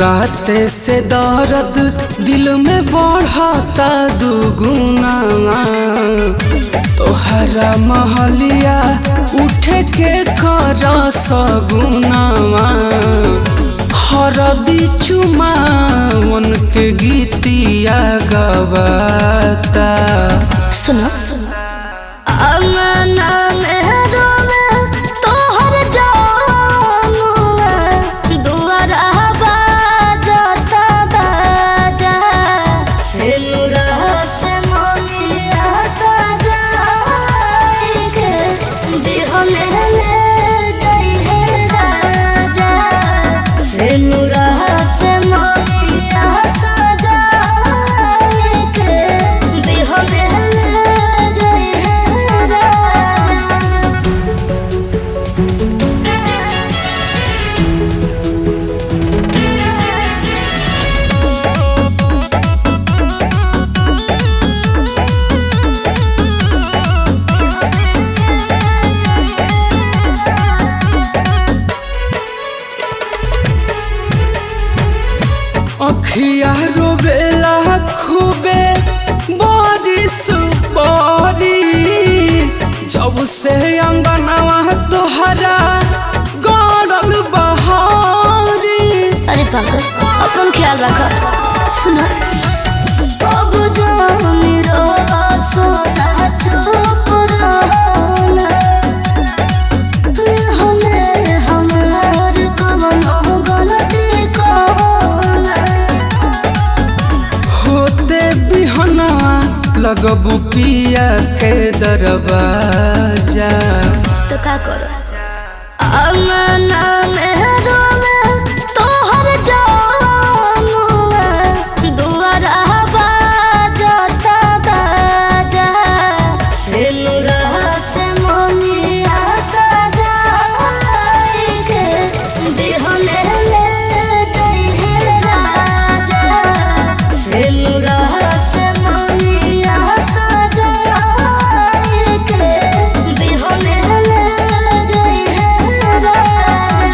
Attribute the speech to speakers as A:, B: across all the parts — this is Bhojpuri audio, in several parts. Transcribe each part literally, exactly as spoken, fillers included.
A: राते से दर्द दिल में बढ़ता दुगुना तोहरा महलिया उठे के कर सगुनावा हरदी चुमा उनके गीतिया गवाता
B: सुनो अंगना में रोवे तोहर जानुआ दुआरा बाजता बाजा सिनुरा से मोनिया सजाई के बिहने ले जाई है राजा सिनुरा से मोनिया सजाई के बिहने
A: अखिया रोवेला खूबे बारिश बारिश जब से अंगनवा तोहरा गड़ल बहारिश।
B: अरे पागल अपन ख्याल रखा। सुनो अब जानी रो सोना चुप रहना हमें हमार कवनो गलती कहना
A: होते बिहनवा लगबू पिया के दरवाजा
B: तो का करो अंगना में रोवे तोहर जानुआ दुआरा बाजता बाजा सिनुरा से मोनिया सजाई के बिहने ले जाई है राजा सिनुरा से मोनिया सजाई के बिहने ले जाई है राजा।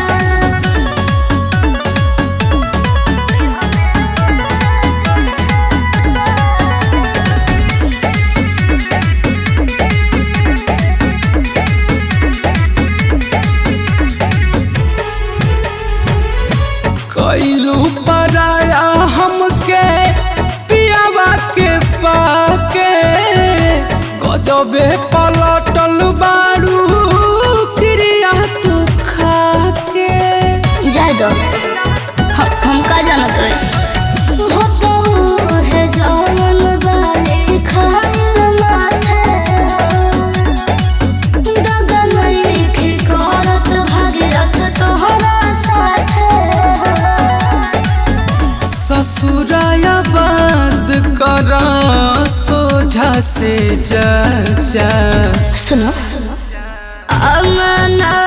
A: कैलू पराया हमके पियावा के पाके गजबे पलटल बारू क्रिया तू खाके
B: जाए दो हम, हम का जानत रहे होतो है जवन वाले खाइल माथे दगा नहीं के करत भागीरथ तोहरा साथे
A: ससुराया बात करा सोझा से जा जा
B: सुनो अंगना